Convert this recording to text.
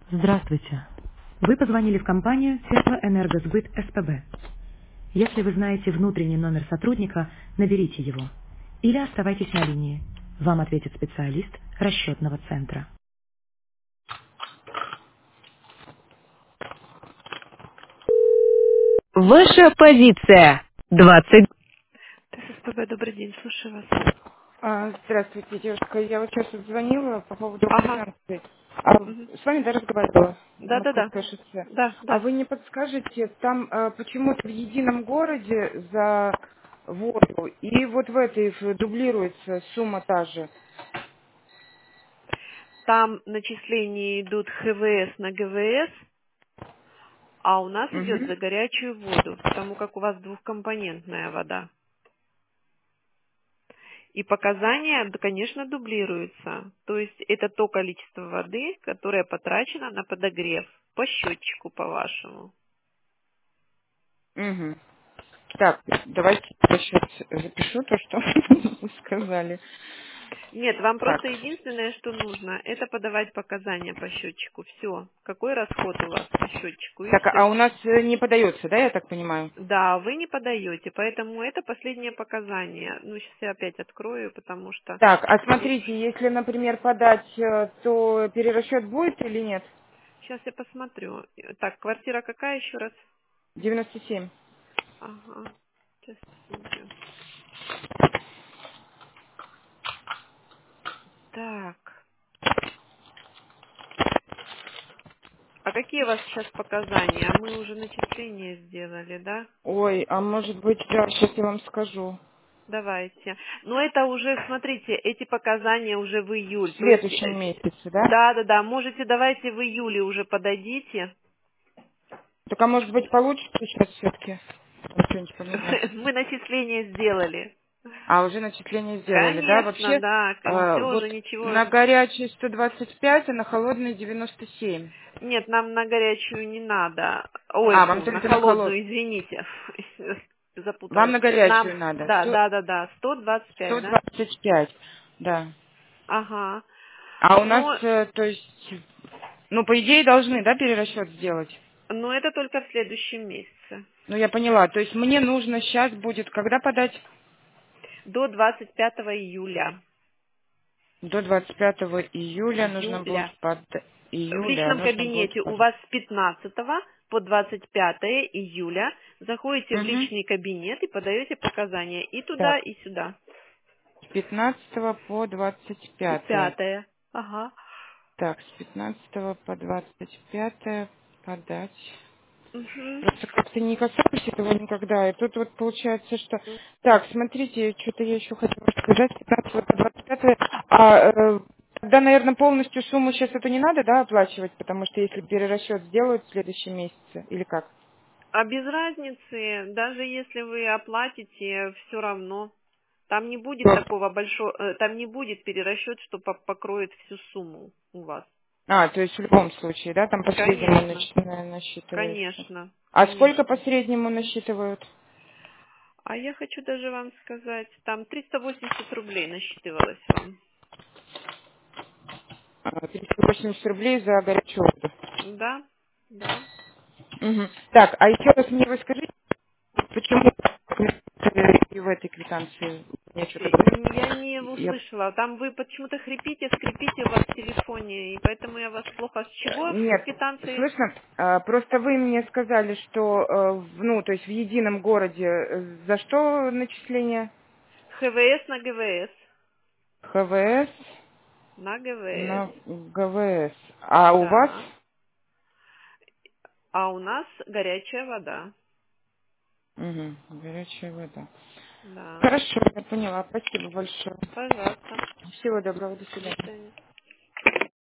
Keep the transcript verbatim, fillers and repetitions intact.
Здравствуйте. Вы позвонили в компанию Теплоэнергосбыт СПБ. Если вы знаете внутренний номер сотрудника, наберите его. Или оставайтесь на линии. Вам ответит специалист расчетного центра. Ваша позиция. двадцать. СПБ, добрый день, слушаю вас. А, Здравствуйте, девушка. Я вот сейчас вот звонила по поводу Ага. квитанции. А, Мгм. с вами, да, разговаривала? Да-да-да. Московское шоссе. Да, А да. вы не подскажете, там а, почему-то в едином городе за воду, и вот в этой в- дублируется сумма та же. Там начисления идут ХВС на ГВС, а у нас идет Мгм. за горячую воду, потому как у вас двухкомпонентная вода. И показания, да, конечно, дублируются. То есть это то количество воды, которое потрачено на подогрев по счетчику по-вашему. Мгм. Так, давайте я сейчас запишу то, что вы сказали. Нет, вам Так. просто единственное, что нужно, это подавать показания по счетчику. Все. Какой расход у вас по счетчику и Так, а все. у нас э, не подается, да, я так понимаю? Да, вы не подаете, поэтому это последнее показание. Ну, сейчас я опять открою, потому что... Так, а смотрите, если, например, подать, э, то перерасчет будет или нет? Сейчас я посмотрю. Так, квартира какая еще раз? девяносто семь. Ага. Сейчас посмотрю. Так. А какие у вас сейчас показания? Мы уже начисления сделали, да? Ой, а может быть, да, сейчас я вам скажу. Давайте. Но это уже, смотрите, эти показания уже в июль. В То есть, следующем э, месяце, да? да, да, да, можете давайте в июле уже подадите. Так, а может быть, получится сейчас все-таки? Что-нибудь поменять. Мы начисления сделали. А, уже начисление сделали, да? Конечно, Вообще, да, э, все вот уже, ничего. на горячей сто двадцать пять, а на холодной девяносто семь. Нет, нам на горячую не надо. Ой, А, вам фу, на только на холод. холодную, извините. Вам Запуталась. на Нам, горячую надо. да, Сто- да, да, да, сто двадцать пять, да? 125, да. Ага. А у нас, Но, э, то есть, ну, по идее, должны, да, перерасчет сделать? но это только в следующем месяце. Ну, я поняла. То есть мне нужно сейчас будет, когда подать? До двадцать пятого июля. До двадцать пятого июля нужно будет Июля. под... В Июля личном нужно будет кабинете у подать. вас с пятнадцатого по двадцать пятое июля заходите в Угу. личный кабинет и подаете показания и туда, Так, и сюда. с пятнадцатого по двадцать пятое. Пятое. Ага. Так, с пятнадцатого по двадцать пятое подать. Угу. Просто как-то не касалась этого никогда. И тут вот получается, что... Так, смотрите, что-то я еще хотела сказать. с пятнадцатого по двадцать пятое. А э, тогда, наверное, полностью сумму сейчас это не надо, да, оплачивать? Потому что если перерасчет сделают в следующем месяце, или как? А без разницы, даже если вы оплатите, все равно. Там не будет Что? такого большого, э, там не будет перерасчет, что по- покроет всю сумму у вас. А, то есть в любом случае, да, там по среднему Конечно, нач- на- насчитывается. конечно, А сколько по конечно. среднему насчитывают? А я хочу даже вам сказать, там триста восемьдесят рублей насчитывалось вам. А, триста восемьдесят рублей за горячую воду. Да, да. Мгм. Так, а еще раз мне вы скажите, почему и в этой квитанции мне что-то... Э, н- Я не Я... услышала. Там вы почему-то хрипите, скрипите у вас в телефоне, и поэтому я вас плохо... С э, чего в Нет, квитанции? слышно? А, просто вы мне сказали, что, э, в- ну, то есть в едином городе, э, за что начисление? ХВС на ГВС. ХВС На ГВС. на ГВС. А у вас? Да. А у нас горячая вода. Угу, горячая вода. Да. Хорошо, я поняла. Спасибо большое. Пожалуйста. Всего доброго, до До свидания. свидания.